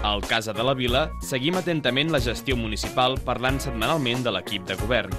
Al Casa de la Vila seguim atentament la gestió municipal parlant setmanalment de l'equip de govern.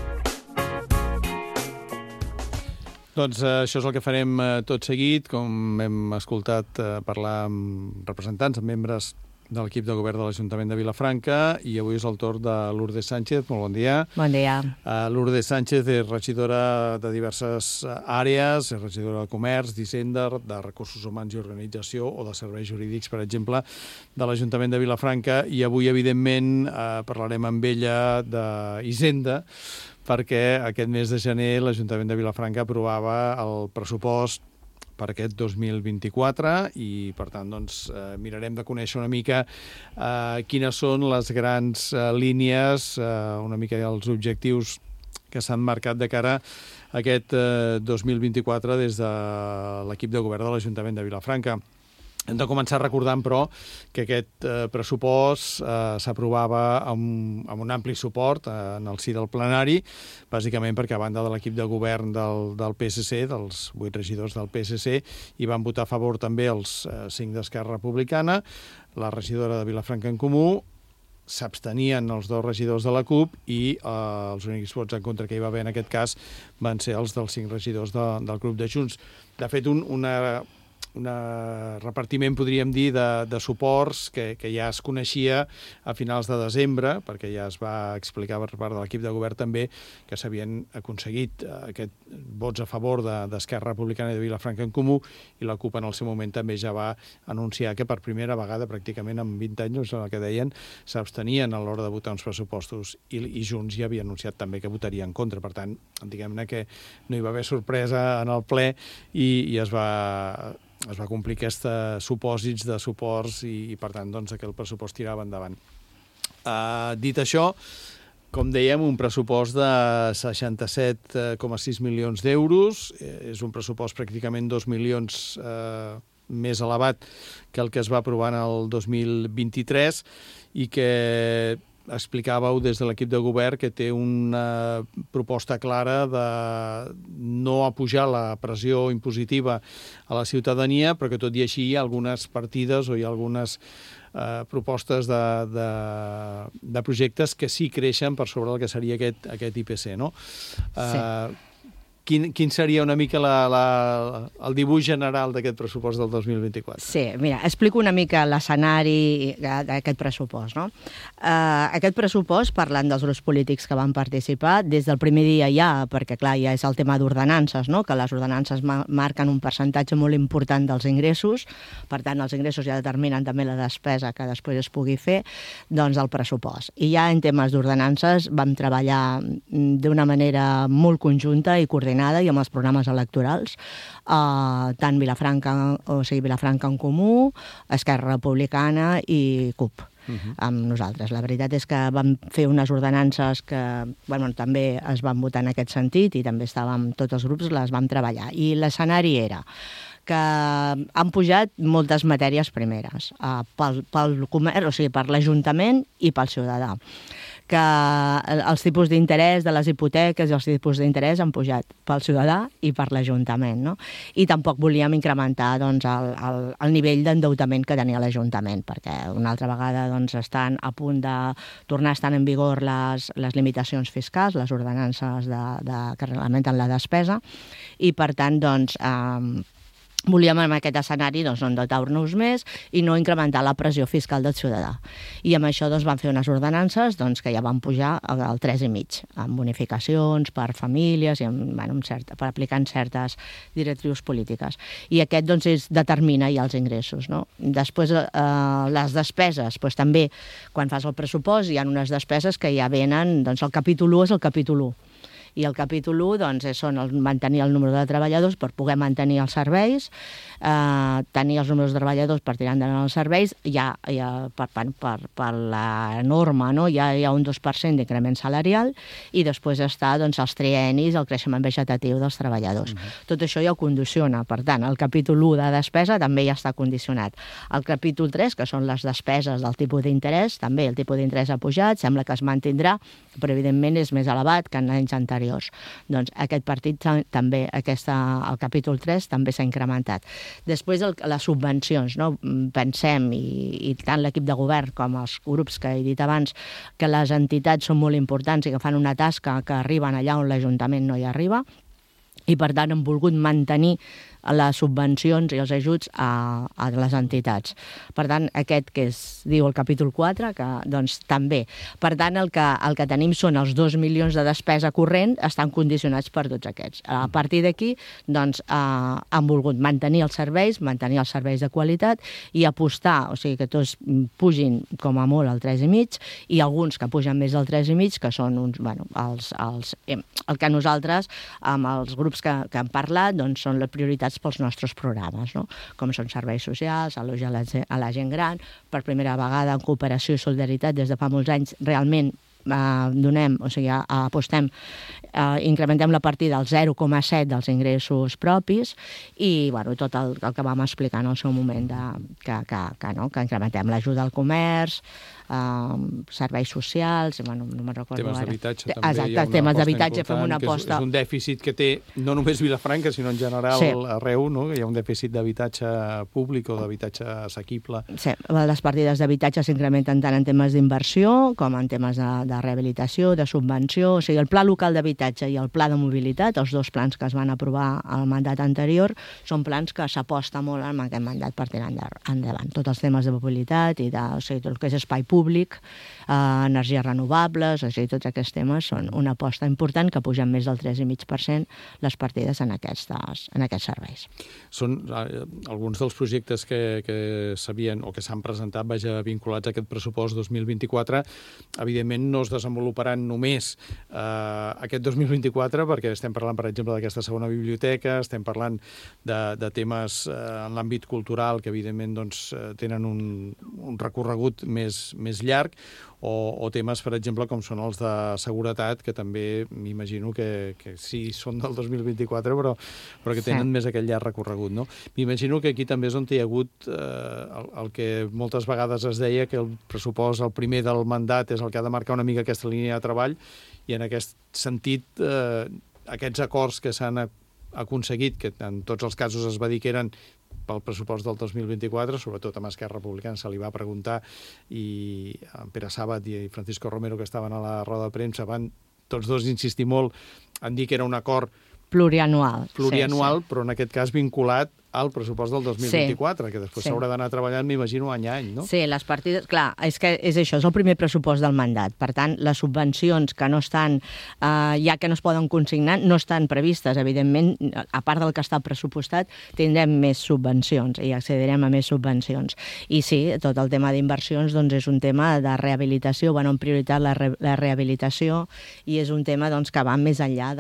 Doncs això és el que farem tot seguit, com hem escoltat parlar amb representants, amb membres de l'equip de govern de l'Ajuntament de Vilafranca, i avui és el torn de Lourdes Sánchez. Molt bon dia. Bon dia. Lourdes Sánchez és regidora de diverses àrees, és regidora de Comerç, d'Hisenda, de Recursos Humans i Organització o de Serveis Jurídics, per exemple, de l'Ajuntament de Vilafranca, i avui, evidentment, parlarem amb ella d'Hisenda, perquè aquest mes de gener l'Ajuntament de Vilafranca aprovava el pressupost per aquest 2024 i, per tant, doncs, mirarem de conèixer una mica quines són les grans línies, una mica els objectius que s'han marcat de cara a aquest 2024 des de l'equip de govern de l'Ajuntament de Vilafranca. Hem de començar recordant, però, que aquest pressupost s'aprovava amb un ampli suport en el si del plenari, bàsicament perquè, a banda de l'equip de govern del PSC, dels 8 regidors del PSC, hi van votar a favor també els 5 d'Esquerra Republicana, la regidora de Vilafranca en Comú, s'abstenien els 2 regidors de la CUP i els únics vots en contra que hi va haver en aquest cas van ser els dels 5 regidors del grup de Junts. De fet, un repartiment, podríem dir, de suports que ja es coneixia a finals de desembre, perquè ja es va explicar per part de l'equip de govern també que s'havien aconseguit aquests vots a favor d'Esquerra Republicana i de Vilafranca en Comú, i la CUP en el seu moment també ja va anunciar que per primera vegada, pràcticament en 20 anys, el que deien, s'abstenien a l'hora de votar uns pressupostos, i Junts ja havia anunciat també que votaria en contra. Per tant, diguem-ne que no hi va haver sorpresa en el ple i es va complir aquests supòsits de suports i per tant, doncs, que el pressupost tirava endavant. Dit això, com dèiem, un pressupost de 67,6 milions d'euros. És un pressupost pràcticament 2 milions més elevat que el que es va aprovar en el 2023 i que explicàveu des de l'equip de govern que té una proposta clara de no apujar la pressió impositiva a la ciutadania, però que tot i així hi ha algunes partides o hi ha algunes propostes de projectes que sí creixen per sobre del que seria aquest IPC, no? Sí. Quin seria una mica el dibuix general d'aquest pressupost del 2024? Sí, mira, explico una mica l'escenari d'aquest pressupost, no? Aquest pressupost, parlant dels grups polítics que van participar, des del primer dia ja, perquè clar, ja és el tema d'ordenances, no? Que les ordenances marquen un percentatge molt important dels ingressos, per tant, els ingressos ja determinen també la despesa que després es pugui fer, doncs el pressupost. I ja en temes d'ordenances vam treballar d'una manera molt conjunta i coordinada i amb els programes electorals, tant Vilafranca en Comú, Esquerra Republicana i CUP. Amb nosaltres. La veritat és que vam fer unes ordenances que també es van votar en aquest sentit i també tots els grups les vam treballar. I l'escenari era que han pujat moltes matèries primeres pel comerç, o sigui, per l'Ajuntament i pel ciutadà, que els tipus d'interès de les hipoteques i els tipus d'interès han pujat pel ciutadà i per l'Ajuntament, no? I tampoc volíem incrementar el nivell d'endeutament que tenia l'Ajuntament, perquè una altra vegada estan a punt de tornar a estar en vigor les limitacions fiscals, les ordenances que reglamenten la despesa, i per tant, volíem en aquest escenari no endeutar-nos més i no incrementar la pressió fiscal del ciutadà. I amb això van fer unes ordenances que ja van pujar al 3,5, amb bonificacions per famílies i per aplicar certes directrius polítiques. I aquest determina ja els ingressos, no? Després, les despeses, també, quan fas el pressupost, hi ha unes despeses que ja venen, el capítol 1 és el capítol 1. I el capítol 1 són mantenir el número de treballadors per poder mantenir els serveis, tenir els números de treballadors per tirar endavant els serveis, per la norma, no? Hi ha un 2% d'increment salarial i després està els triennis, el creixement vegetatiu dels treballadors. Tot això ja ho condiciona, per tant, el capítol 1 de despesa també ja està condicionat. El capítol 3, que són les despeses del tipus d'interès, també el tipus d'interès ha pujat, sembla que es mantindrà, però evidentment és més elevat que en anys anteriors. anteriors. Doncs aquest partit també, el capítol 3 també s'ha incrementat. Després les subvencions, no? Pensem, i tant l'equip de govern com els grups que he dit abans, que les entitats són molt importants i que fan una tasca que arriben allà on l'Ajuntament no hi arriba, i per tant hem volgut mantenir les subvencions i els ajuts a les entitats. Per tant, aquest que es diu el capítol 4, que doncs també. Per tant, el que tenim són els 2 milions de despesa corrent, estan condicionats per tots aquests. A partir d'aquí, doncs, han volgut mantenir els serveis de qualitat i apostar, o sigui, que tots pugin com a molt al 3,5 i alguns que pugen més del 3,5, que són uns, bueno, el que nosaltres, amb els grups que hem parlat, doncs són les prioritats pels nostres programes, no? Com són serveis socials, allotjar a la gent gran. Per primera vegada en cooperació i solidaritat des de fa molts anys realment incrementem la partida al 0,7 dels ingressos propis i tot el que vam explicar en el seu moment que incrementem l'ajuda al comerç, serveis socials, no me'n recordo temes ara. D'habitatge també. Exacte, temes d'habitatge, fem una aposta. És un dèficit que té no només Vilafranca, sinó en general arreu, no? Hi ha un dèficit d'habitatge públic o d'habitatge assequible. Sí, les partides d'habitatge s'incrementen tant en temes d'inversió com en temes de rehabilitació, de subvenció. O sigui, el Pla Local d'Habitatge i el Pla de Mobilitat, els dos plans que es van aprovar al mandat anterior, són plans que s'aposta molt en aquest mandat per tirar endavant. Tots els temes de mobilitat i tot el que és espai públic, energies renovables, o sigui, tots aquests temes són una aposta important que pugen més del 3,5% les partides en aquests serveis. Són alguns dels projectes que s'havien o que s'han presentat vinculats a aquest pressupost 2024. Evidentment no es desenvoluparan només aquest 2024 perquè estem parlant, per exemple, d'aquesta segona biblioteca, estem parlant de temes en l'àmbit cultural que evidentment tenen un recorregut més llarg, o temes, per exemple, com són els de seguretat, que també m'imagino que sí són del 2024, però que tenen més aquell llarg recorregut, no? M'imagino que aquí també és on hi ha hagut el que moltes vegades es deia, que el pressupost, el primer del mandat, és el que ha de marcar una mica aquesta línia de treball, i en aquest sentit, aquests acords que s'han aconseguit, que en tots els casos es va dir que eren pel pressupost del 2024, sobretot amb Esquerra Republicana se li va preguntar, i en Pere Sàbat i Francisco Romero, que estaven a la roda de premsa, van tots dos insistir molt en dir que era un acord plurianual, sí. Però en aquest cas vinculat al pressupost del 2024, que després s'haurà d'anar treballant, m'imagino, any a any, no? Sí, les partides... Clar, és que és això, és el primer pressupost del mandat. Per tant, les subvencions que no estan, ja que no es poden consignar, no estan previstes. Evidentment, a part del que està pressupostat, tindrem més subvencions i accedirem a més subvencions. I sí, tot el tema d'inversions és un tema de rehabilitació, en prioritat la rehabilitació, i és un tema que va més enllà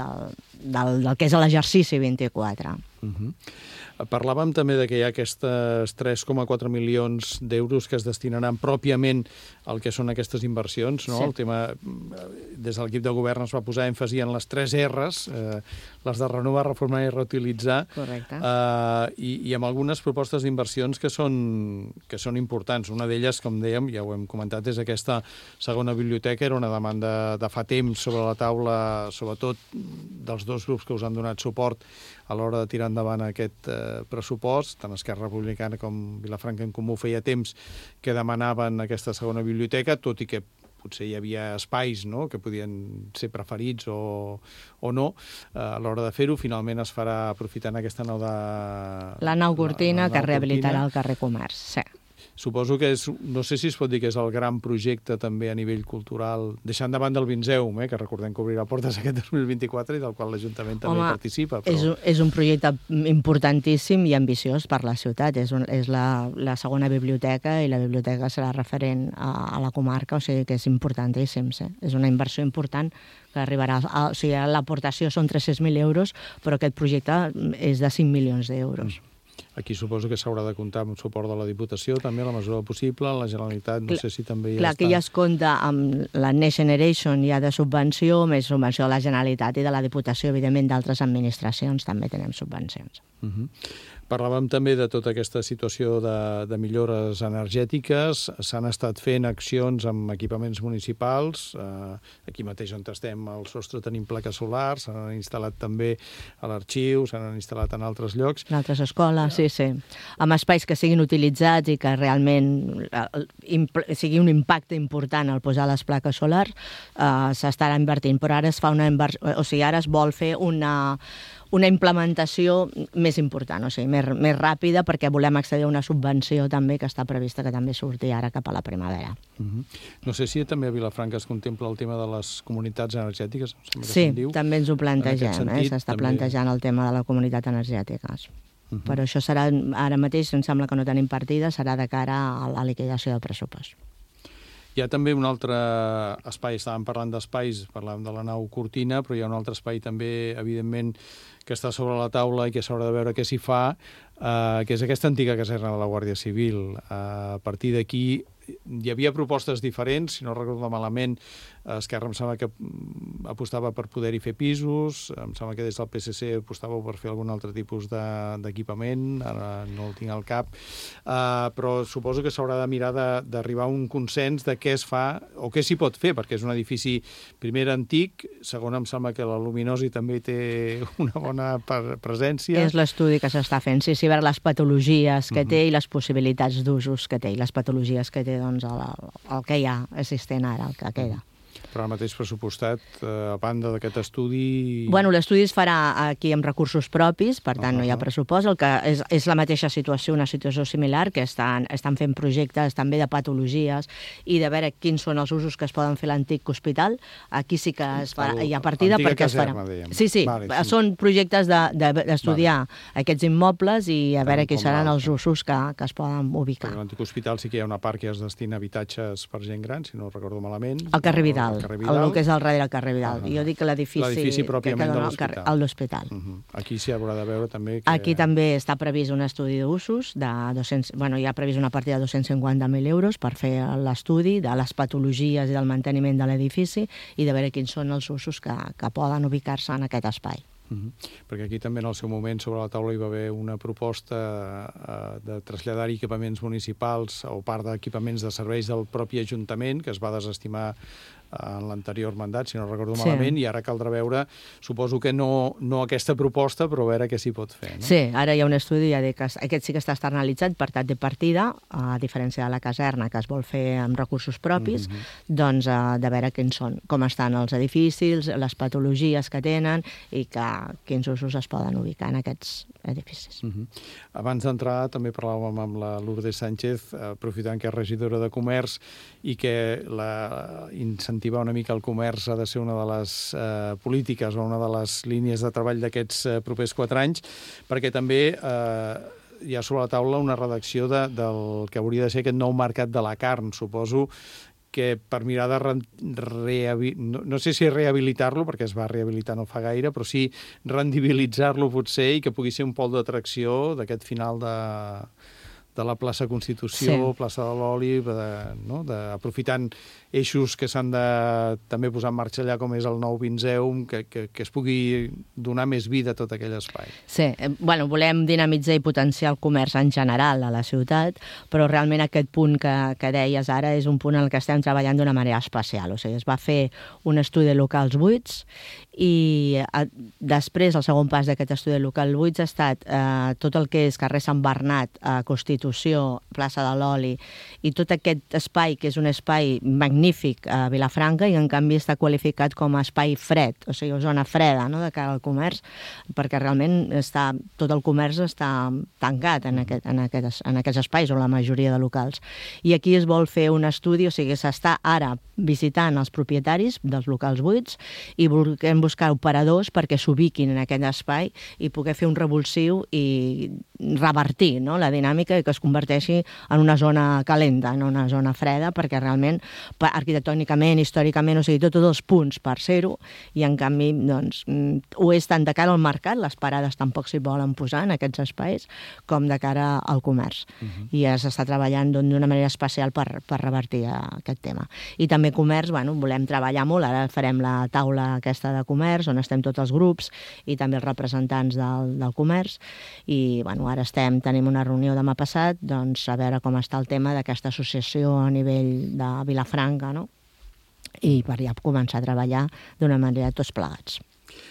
del que és l'exercici 24. Parlàvem també que hi ha aquests 3,4 milions d'euros que es destinaran pròpiament al que són aquestes inversions, no? Sí. El tema, des de l'equip de govern es va posar èmfasi en les 3 R's, les de renovar, reformar i reutilitzar. Correcte. I amb algunes propostes d'inversions que són importants. Una d'elles, com dèiem, ja ho hem comentat, és aquesta segona biblioteca. Era una demanda de fa temps sobre la taula, sobretot dels dos grups que us han donat suport a l'hora de tirar endavant aquest pressupost. Tant Esquerra Republicana com Vilafranca en Comú feia temps que demanaven aquesta segona biblioteca, tot i que potser hi havia espais, no?, que podien ser preferits o no. A l'hora de fer-ho, finalment es farà aprofitant aquesta nau de... La nau Cortina, que rehabilitarà el carrer Comerç, sí. Suposo que no sé si es pot dir que és el gran projecte també a nivell cultural, deixant davant del Vinzeum, que recordem que obrirà portes aquest 2024 i del qual l'Ajuntament també participa. Però... És un projecte importantíssim i ambiciós per la ciutat. És la segona biblioteca i la biblioteca serà referent a la comarca, o sigui que és importantíssim. Sí? És una inversió important que arribarà... O sigui, l'aportació són 300.000 euros, però aquest projecte és de 5 milions d'euros. Aquí suposo que s'haurà de comptar amb el suport de la Diputació, també, a la mesura possible, la Generalitat, no sé si també ja està... Clar, que ja es compta amb la Next Generation ja de subvenció, més subvenció de la Generalitat i de la Diputació, evidentment, d'altres administracions també tenen subvencions. Parlàvem també de tota aquesta situació de millores energètiques. S'han estat fent accions amb equipaments municipals. Aquí mateix on estem, al sostre tenim plaques solars, s'han instal·lat també a l'arxiu, s'han instal·lat en altres llocs. En altres escoles, sí. Amb espais que siguin utilitzats i que realment sigui un impacte important al posar les plaques solars, s'estarà invertint. Però ara es fa ara es vol fer una implementació més important, o sigui, més ràpida, perquè volem accedir a una subvenció també que està prevista que també surti ara cap a la primavera. No sé si també a Vilafranca es contempla el tema de les comunitats energètiques. Sí, també ens ho plantegem, s'està plantejant el tema de la comunitat energètica. Però això serà, ara mateix em sembla que no tenim partida, serà de cara a la liquidació del pressupost. Hi ha també un altre espai, estàvem parlant d'espais, parlàvem de la nau Cortina, però hi ha un altre espai també, evidentment, que està sobre la taula i que s'haurà de veure què s'hi fa, que és aquesta antiga caserna de la Guàrdia Civil. A partir d'aquí hi havia propostes diferents, si no recordo malament, Esquerra em sembla que apostava per poder-hi fer pisos, em sembla que des del PSC apostàveu per fer algun altre tipus d'equipament, ara no el tinc al cap, però suposo que s'haurà de mirar d'arribar a un consens de què es fa o què s'hi pot fer, perquè és un edifici, primer, antic, segon, em sembla que la Luminosi també té una bona presència. És l'estudi que s'està fent, sí, veure les patologies que té i les possibilitats d'usos que té, i les patologies que té doncs, el que hi ha existent ara, el que queda. Però ara mateix pressupostat, a banda d'aquest estudi... Bueno, l'estudi es farà aquí amb recursos propis, per tant no hi ha pressupost, el que és la mateixa situació, una situació similar, que estan fent projectes també de patologies i de veure quins són els usos que es poden fer a l'antic hospital. Aquí sí que es farà, hi ha partida perquè es farà. Sí, són projectes d'estudiar aquests immobles i a veure quins seran els usos que es poden ubicar. A l'antic hospital sí que hi ha una part que es destina a habitatges per gent gran, si no recordo malament. Al carrer Vidal. El que és al darrere del carrer Vidal. Jo dic que l'edifici pròpiament de l'hospital. Aquí s'hi haurà de veure també... Aquí també està previst un estudi d'usos, hi ha previst una partida de 250.000 euros per fer l'estudi de les patologies i del manteniment de l'edifici i de veure quins són els usos que poden ubicar-se en aquest espai. Perquè aquí també en el seu moment sobre la taula hi va haver una proposta de traslladar equipaments municipals o part d'equipaments de serveis del propi Ajuntament, que es va desestimar en l'anterior mandat, si no recordo malament, i ara caldrà veure, suposo que no aquesta proposta, però veure què s'hi pot fer. Sí, ara hi ha un estudi, ja dic, aquest sí que està externalitzat per tant de partida, a diferència de la caserna, que es vol fer amb recursos propis, doncs de veure com estan els edificis, les patologies que tenen i quins usos es poden ubicar en aquests edificis. Abans d'entrar també parlàvem amb la Lourdes Sánchez, aprofitant que és regidora de Comerç i que incentivar una mica el comerç ha de ser una de les polítiques o una de les línies de treball d'aquests propers 4 anys, perquè també hi ha sobre la taula una redacció del que hauria de ser aquest nou mercat de la carn, suposo que per mirar de no sé si rehabilitar-lo, perquè es va rehabilitar no fa gaire, però sí rendibilitzar-lo potser i que pugui ser un pol d'atracció d'aquest final de la plaça Constitució, plaça de l'Oli, aprofitant eixos que s'han de també posar en marxa allà, com és el nou Vinzeum, que es pugui donar més vida a tot aquell espai. Sí, volem dinamitzar i potenciar el comerç en general a la ciutat, però realment aquest punt que deies ara és un punt en el que estem treballant d'una manera especial. O sigui, es va fer un estudi de locals buits i després el segon pas d'aquest estudi de locals buits ha estat tot el que és carrer Sant Bernat, Constitució, plaça de l'Oli i tot aquest espai, que és un espai magnífic a Vilafranca i en canvi està qualificat com a espai fred, o sigui, zona freda, no?, de cara al comerç, perquè realment tot el comerç està tancat en aquests espais, o la majoria de locals. I aquí es vol fer un estudi, o sigui, s'està ara visitant els propietaris dels locals buits i volem buscar operadors perquè s'ubiquin en aquest espai i poder fer un revulsiu i revertir, no?, la dinàmica i que que es converteixi en una zona calenta, no una zona freda, perquè realment arquitectònicament, històricament, o sigui, tots els punts per ser-ho, i en canvi doncs, ho és tant de cara al mercat, les parades tampoc s'hi volen posar en aquests espais, com de cara al comerç. I s'està treballant d'una manera especial per revertir aquest tema. I també comerç, volem treballar molt, ara farem la taula aquesta de comerç, on estem tots els grups i també els representants del comerç, i ara tenim una reunió demà passat, doncs a veure com està el tema d'aquesta associació a nivell de Vilafranca, no? I per ja començar a treballar d'una manera tots plegats.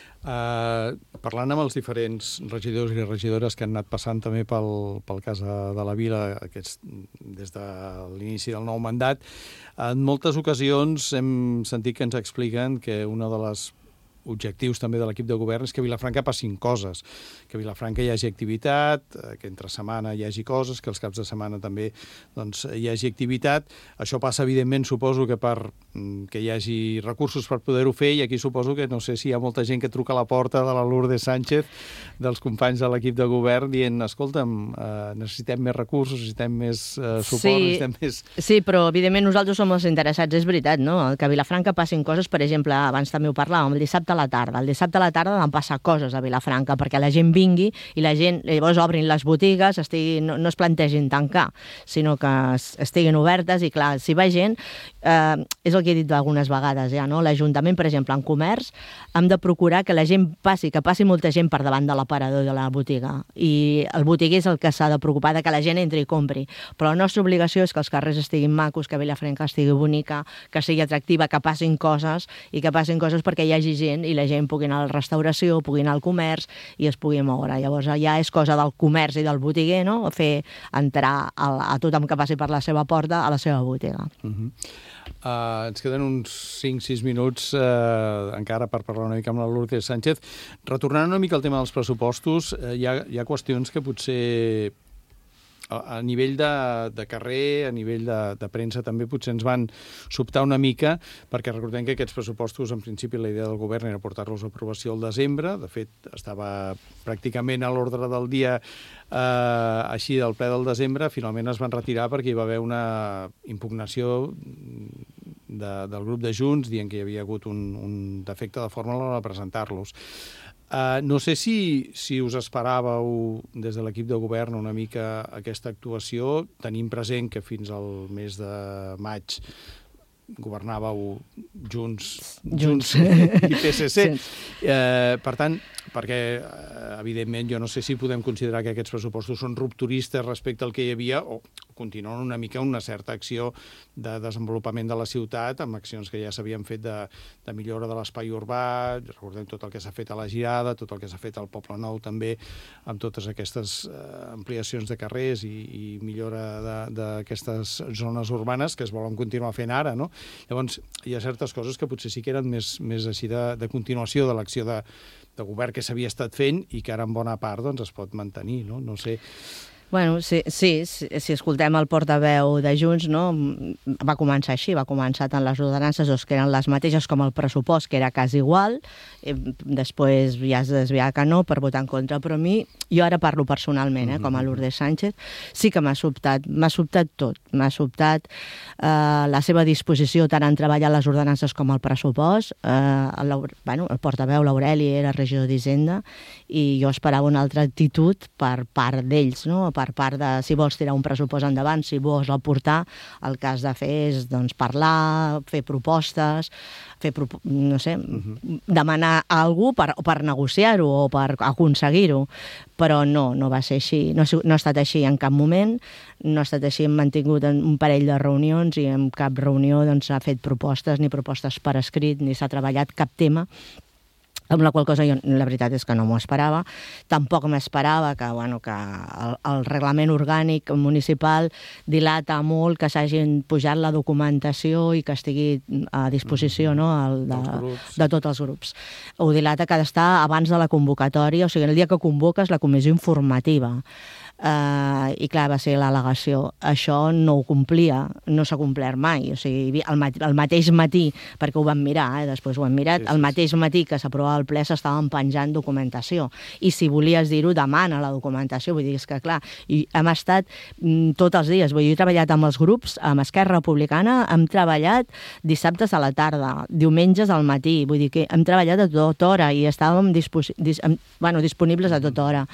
Parlant amb els diferents regidors i regidores que han anat passant també pel cas de la vila des de l'inici del nou mandat, en moltes ocasions hem sentit que ens expliquen que una de les objectius també de l'equip de govern és que a Vilafranca passin coses, que a Vilafranca hi hagi activitat, que entre setmana hi hagi coses, que els caps de setmana també hi hagi activitat. Això passa, evidentment, suposo que que hi hagi recursos per poder-ho fer, i aquí suposo que no sé si hi ha molta gent que truca a la porta de la Lourdes Sánchez, dels companys de l'equip de govern, dient, escolta'm, necessitem més recursos, necessitem més suport, necessitem més... Sí, però evidentment nosaltres som els interessats, és veritat, no? Que a Vilafranca passin coses, per exemple, abans també ho parlàvem, el dissabte a la tarda. El dissabte a la tarda van passar coses a Vilafranca perquè la gent vingui i la gent, llavors obrin les botigues, no es plantegin tancar, sinó que estiguin obertes i, clar, si va gent, és el que he dit algunes vegades ja, no? L'Ajuntament, per exemple, en comerç, hem de procurar que la gent que passi molta gent per davant de l'aparador de la botiga, i el botiguer és el que s'ha de preocupar de que la gent entri i compri, però la nostra obligació és que els carrers estiguin macos, que Vilafranca estigui bonica, que sigui atractiva, que passin coses, i que passin coses perquè hi hagi gent i la gent pugui anar a la restauració, pugui anar al comerç i es pugui moure. Llavors ja és cosa del comerç i del botiguer, no?, fer entrar a tothom que passi per la seva porta a la seva botiga. Ens queden uns 5-6 minuts encara per parlar una mica amb la Lourdes Sánchez. Retornant una mica al tema dels pressupostos, hi ha qüestions que potser a nivell de carrer, a nivell de premsa també potser ens van sobtar una mica, perquè recordem que aquests pressupostos, en principi, la idea del govern era portar-los a aprovació al desembre. De fet, estava pràcticament a l'ordre del dia així del ple del desembre. Finalment es van retirar perquè hi va haver una impugnació del grup de Junts dient que hi havia hagut un defecte de forma a l'hora de presentar-los. No sé si us esperàveu des de l'equip de govern una mica aquesta actuació, tenint present que fins al mes de maig governàveu Junts i PSC. Per tant, perquè, evidentment, jo no sé si podem considerar que aquests pressupostos són rupturistes respecte al que hi havia o continuen una mica una certa acció de desenvolupament de la ciutat, amb accions que ja s'havien fet de millora de l'espai urbà. Recordem tot el que s'ha fet a la Girada, tot el que s'ha fet al Poble Nou també, amb totes aquestes ampliacions de carrers i millora d'aquestes zones urbanes que es volen continuar fent ara, no? Llavors, hi ha certes coses que potser sí que eren més així de continuació de l'acció de govern que s'havia estat fent i que ara en bona part doncs, es pot mantenir, no? No sé... Bueno, sí, si escoltem el portaveu de Junts, no, va començar així, va començar tant les ordenances que eren les mateixes com el pressupost, que era quasi igual, després ja es desviava que no per votar en contra, però a mi, jo ara parlo personalment, com a Lourdes Sánchez, sí que m'ha sobtat tot, m'ha sobtat la seva disposició tant en treballar les ordenances com el pressupost. El portaveu, l'Aureli, era regidor d'Hisenda, i jo esperava una altra actitud per part d'ells, no?, per part de si vols tirar un pressupost endavant, si vols aportar, el que has de fer és doncs, parlar, fer propostes, demanar a algú per negociar-ho o per aconseguir-ho, però no va ser així, no ha estat així en cap moment, no ha estat així, hem mantingut un parell de reunions i en cap reunió s'ha fet propostes, ni propostes per escrit, ni s'ha treballat cap tema, amb la qual cosa jo la veritat és que no m'ho esperava. Tampoc m'esperava que el reglament orgànic municipal dilata molt, que s'hagin pujat la documentació i que estigui a disposició de tots els grups. Ho dilata que ha d'estar abans de la convocatòria, o sigui, el dia que convoques la comissió informativa. I clar, va ser l'al·legació. Això no ho complia, no s'ha complert mai. O sigui, el mateix matí, perquè ho vam mirar, després ho hem mirat, el mateix matí que s'aprovava el ple s'estaven penjant documentació. I si volies dir-ho, demana la documentació. Vull dir, és que clar, hem estat tots els dies. Vull dir, he treballat amb els grups, amb Esquerra Republicana, hem treballat dissabtes a la tarda, diumenges al matí. Vull dir que hem treballat a tota hora i estàvem disponibles a tota hora.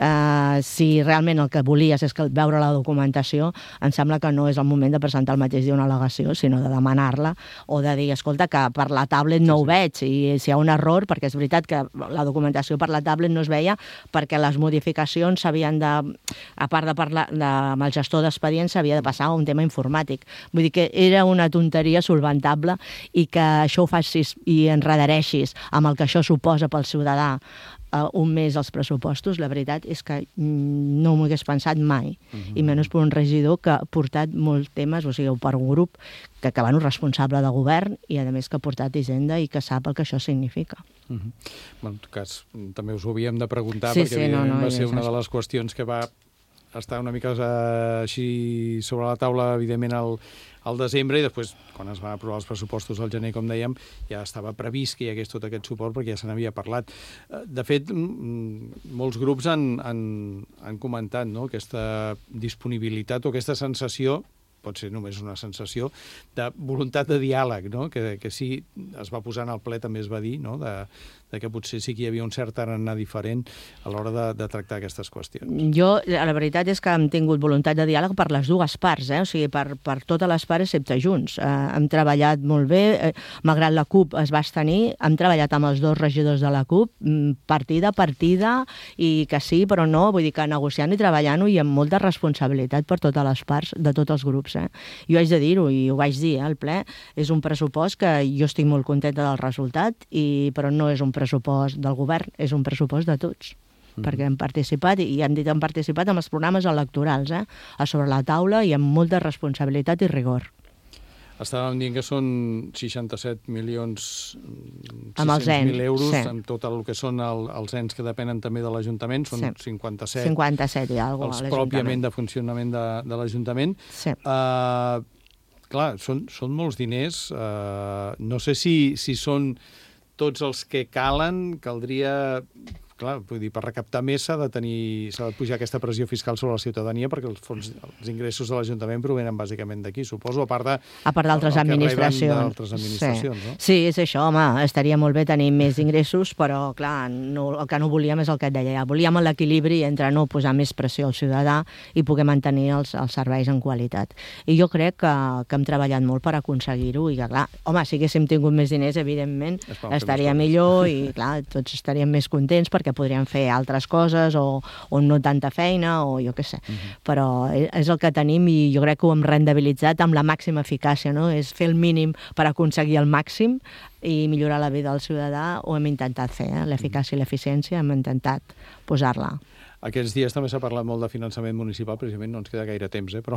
Si realment el que volies és veure la documentació, em sembla que no és el moment de presentar el mateix dia una al·legació, sinó de demanar-la o de dir, escolta, que per la tablet no ho veig, i si hi ha un error, perquè és veritat que la documentació per la tablet no es veia perquè les modificacions s'havien de, a part de parlar amb el gestor d'expedients, s'havia de passar a un tema informàtic. Vull dir que era una tonteria solventable, i que això ho facis i enredareixis amb el que això suposa pel ciutadà un mes als pressupostos, la veritat és que no m'ho hagués pensat mai, i menys per un regidor que ha portat molts temes, o sigui, per un grup que un responsable de govern i a més que ha portat Hisenda i que sap el que això significa. En tot cas, també us ho havíem de preguntar, perquè evidentment va ser una de les qüestions que va estar una mica així sobre la taula, evidentment, al desembre, i després, quan es van aprovar els pressupostos al gener, com dèiem, ja estava previst que hi hagués tot aquest suport perquè ja se n'havia parlat. De fet, molts grups han comentat, no?, aquesta disponibilitat o aquesta sensació, pot ser només una sensació, de voluntat de diàleg, no?, que sí, es va posar en el ple, també es va dir, no?, de que potser sí que hi havia un cert tarannà diferent a l'hora de tractar aquestes qüestions. Jo, la veritat és que hem tingut voluntat de diàleg per les dues parts, o sigui, per totes les parts excepte Junts. Hem treballat molt bé, malgrat la CUP es va abstenir, hem treballat amb els dos regidors de la CUP, partida, i que sí, però no, vull dir que negociant i treballant-ho i amb molta responsabilitat per totes les parts, de tots els grups. Jo haig de dir-ho, i ho vaig dir al ple, és un pressupost que jo estic molt contenta del resultat, però no és un pressupost del govern, és un pressupost de tots, perquè hem participat, i hem dit hem participat amb els programes electorals, a sobre la taula i amb molta responsabilitat i rigor. Estàvem dient que són 67.600.000 euros, amb tot el que són els ens que depenen també de l'Ajuntament, són 57. 57 i alguna cosa. Els pròpiament de funcionament de l'Ajuntament. Sí. Clar, són molts diners. No sé si són tots els que calen, caldria... Clar, vull dir, per recaptar més s'ha de pujar aquesta pressió fiscal sobre la ciutadania, perquè els ingressos de l'Ajuntament provenen bàsicament d'aquí, suposo, a part d'altres administracions. No? Sí, és això, home, estaria molt bé tenir més ingressos, però, clar, el que no volíem és el que et deia. Volíem l'equilibri entre no posar més pressió al ciutadà i poder mantenir els serveis en qualitat. I jo crec que hem treballat molt per aconseguir-ho, i que, clar, home, si haguéssim tingut més diners, evidentment, estaria millor, i, clar, tots estaríem més contents, perquè podríem fer altres coses o no tanta feina o jo què sé. Però és el que tenim, i jo crec que ho hem rendibilitzat amb la màxima eficàcia, no? És fer el mínim per aconseguir el màxim i millorar la vida del ciutadà. Ho hem intentat fer, l'eficàcia i l'eficiència hem intentat posar-la. Aquests dies també s'ha parlat molt de finançament municipal, precisament no ens queda gaire temps, però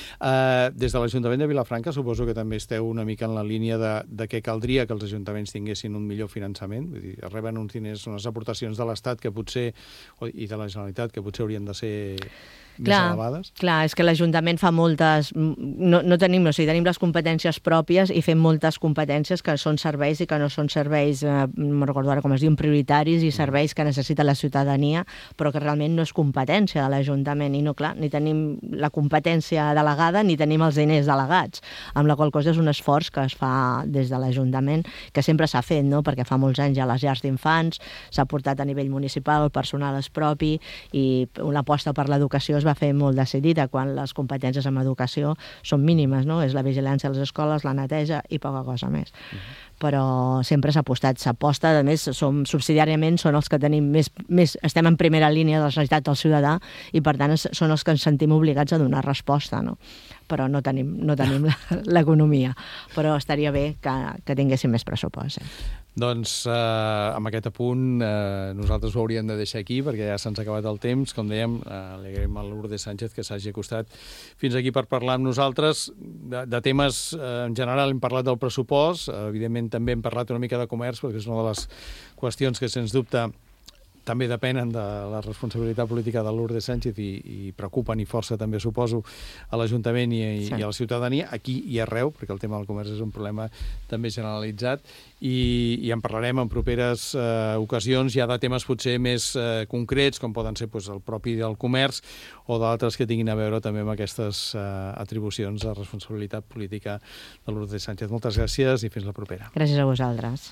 des de l'Ajuntament de Vilafranca suposo que també esteu una mica en la línia de que caldria que els ajuntaments tinguessin un millor finançament, vull dir, reben uns diners, unes aportacions de l'Estat que potser, i de la Generalitat, que potser haurien de ser més elevades. Clar, és que l'Ajuntament fa moltes... No tenim, o sigui, tenim les competències pròpies i fem moltes competències que són serveis i que no són serveis, no recordo ara com es diuen, prioritaris, i serveis que necessita la ciutadania, però que realment no és competència de l'Ajuntament, i no, clar, ni tenim la competència delegada ni tenim els diners delegats, amb la qual cosa és un esforç que es fa des de l'Ajuntament, que sempre s'ha fet, no?, perquè fa molts anys ja les llars d'infants, s'ha portat a nivell municipal, el personal és propi, i una aposta per l'educació es va fer molt decidida, quan les competències en educació són mínimes, no? És la vigilància a les escoles, la neteja i poca cosa més. Però sempre s'aposta, a més, subsidiàriament són els que tenim més, estem en primera línia de la necessitat del ciutadà, i per tant són els que ens sentim obligats a donar resposta, no? Però no tenim l'economia, però estaria bé que tinguéssim més pressupost. Doncs amb aquest apunt nosaltres ho hauríem de deixar aquí, perquè ja se'ns ha acabat el temps. Com dèiem, li agraïm a Lourdes Sánchez que s'hagi acostat fins aquí per parlar amb nosaltres de temes. En general hem parlat del pressupost, evidentment també hem parlat una mica de comerç, perquè és una de les qüestions que sens dubte també depenen de la responsabilitat política de Lourdes Sánchez i preocupen i força també, suposo, a l'Ajuntament i a la ciutadania, aquí i arreu, perquè el tema del comerç és un problema també generalitzat, i en parlarem en properes ocasions ja de temes potser més concrets, com poden ser el propi del comerç o d'altres que tinguin a veure també amb aquestes atribucions de responsabilitat política de Lourdes Sánchez. Moltes gràcies i fins la propera. Gràcies a vosaltres.